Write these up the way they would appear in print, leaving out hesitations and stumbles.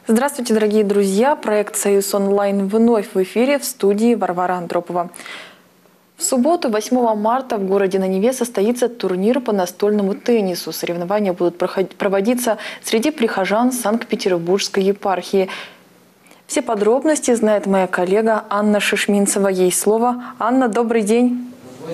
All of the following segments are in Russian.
Здравствуйте, дорогие друзья! Проект «Союз онлайн» вновь в эфире, в студии Варвара Андропова. В субботу, 8 марта, в городе на Неве состоится турнир по настольному теннису. Соревнования будут проводиться среди прихожан Санкт-Петербургской епархии. Все подробности знает моя коллега Анна Шишминцева. Ей слово. Анна, добрый день.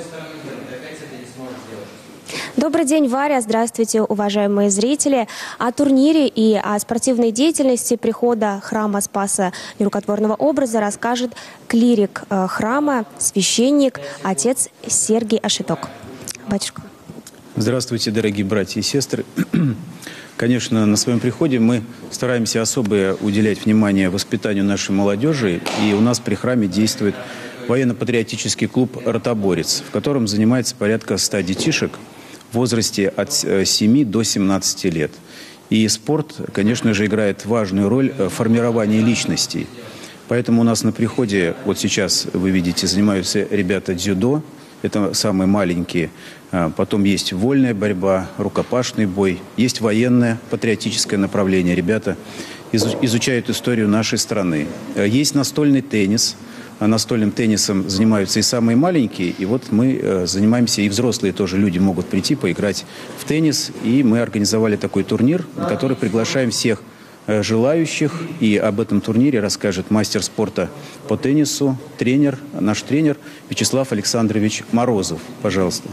Добрый день, Варя. Здравствуйте, уважаемые зрители. О турнире и о спортивной деятельности прихода храма Спаса Нерукотворного образа расскажет клирик храма, священник, отец Сергий Ашиток. Батюшка. Здравствуйте, дорогие братья и сестры. Конечно, на своем приходе мы стараемся особое уделять внимание воспитанию нашей молодежи. И у нас при храме действует военно-патриотический клуб «Ротоборец», в котором занимается порядка 100 детишек в возрасте от 7 до 17 лет. И спорт, конечно же, играет важную роль в формировании личностей. Поэтому у нас на приходе, вот сейчас, вы видите, занимаются ребята дзюдо, это самые маленькие. Потом есть вольная борьба, рукопашный бой, есть военное патриотическое направление. Ребята изучают историю нашей страны. Есть настольный теннис. Настольным теннисом занимаются и самые маленькие. И вот мы занимаемся, и взрослые тоже люди могут прийти, поиграть в теннис. И мы организовали такой турнир, на который приглашаем всех желающих. И об этом турнире расскажет мастер спорта по теннису, наш тренер Вячеслав Александрович Морозов. Пожалуйста.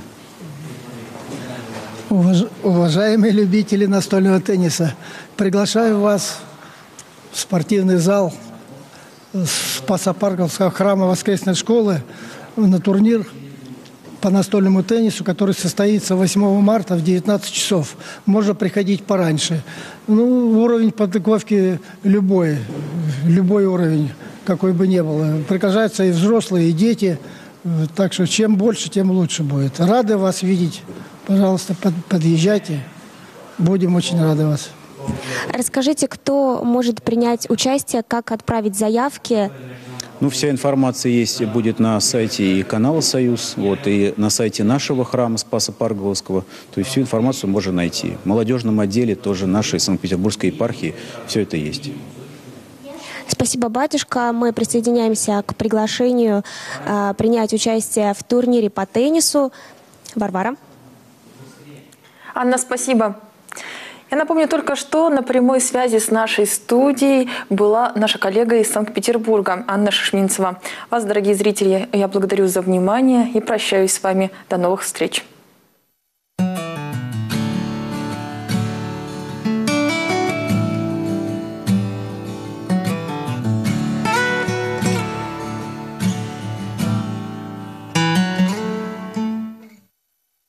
Уважаемые любители настольного тенниса, приглашаю вас в спортивный зал Спасо-Парковского храма воскресной школы на турнир по настольному теннису, который состоится 8 марта в 19 часов. Можно приходить пораньше. Уровень подготовки любой уровень, какой бы ни был. Приглашаются и взрослые, и дети. Так что чем больше, тем лучше будет. Рады вас видеть. Пожалуйста, подъезжайте. Будем очень рады вас. Расскажите, кто может принять участие, как отправить заявки? Вся информация будет на сайте и канала «Союз», и на сайте нашего храма Спаса Парголовского. То есть всю информацию можно найти. В молодежном отделе тоже нашей Санкт-Петербургской епархии все это есть. Спасибо, батюшка. Мы присоединяемся к приглашению принять участие в турнире по теннису. Варвара. Анна, спасибо. Я напомню только что на прямой связи с нашей студией была наша коллега из Санкт-Петербурга Анна Шишминцева. Вас, дорогие зрители, я благодарю за внимание и прощаюсь с вами. До новых встреч.